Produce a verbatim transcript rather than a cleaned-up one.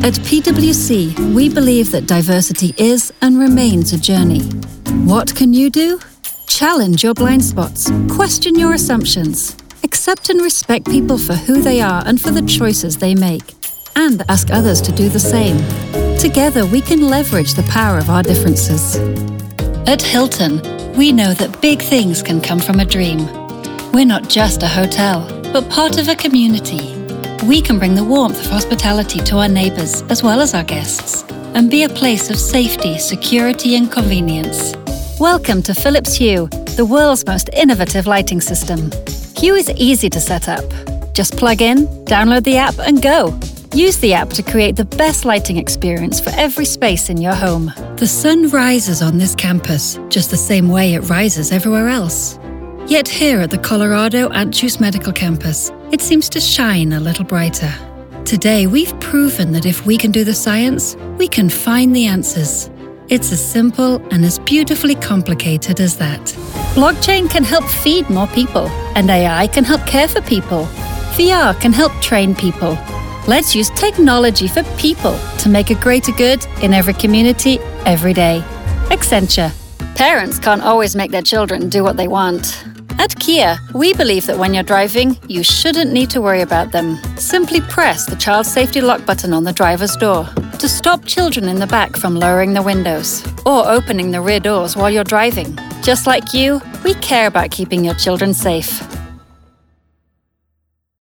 At P W C, we believe that diversity is and remains a journey. What can you do? Challenge your blind spots, question your assumptions, accept and respect people for who they are and for the choices they make, and ask others to do the same. Together, we can leverage the power of our differences. At Hilton, we know that big things can come from a dream. We're not just a hotel, but part of a community. We can bring the warmth of hospitality to our neighbours as well as our guests, and be a place of safety, security and convenience. Welcome to Philips Hue, the world's most innovative lighting system. Hue is easy to set up. Just plug in, download the app and go. Use the app to create the best lighting experience for every space in your home. The sun rises on this campus, just the same way it rises everywhere else. Yet here at the Colorado Anschutz Medical Campus, it seems to shine a little brighter. Today, we've proven that if we can do the science, we can find the answers. It's as simple and as beautifully complicated as that. Blockchain can help feed more people, and A I can help care for people. V R can help train people. Let's use technology for people to make a greater good in every community, every day. Accenture. Parents can't always make their children do what they want. At Kia, we believe that when you're driving, you shouldn't need to worry about them. Simply press the child safety lock button on the driver's door to stop children in the back from lowering the windows or opening the rear doors while you're driving. Just like you, we care about keeping your children safe.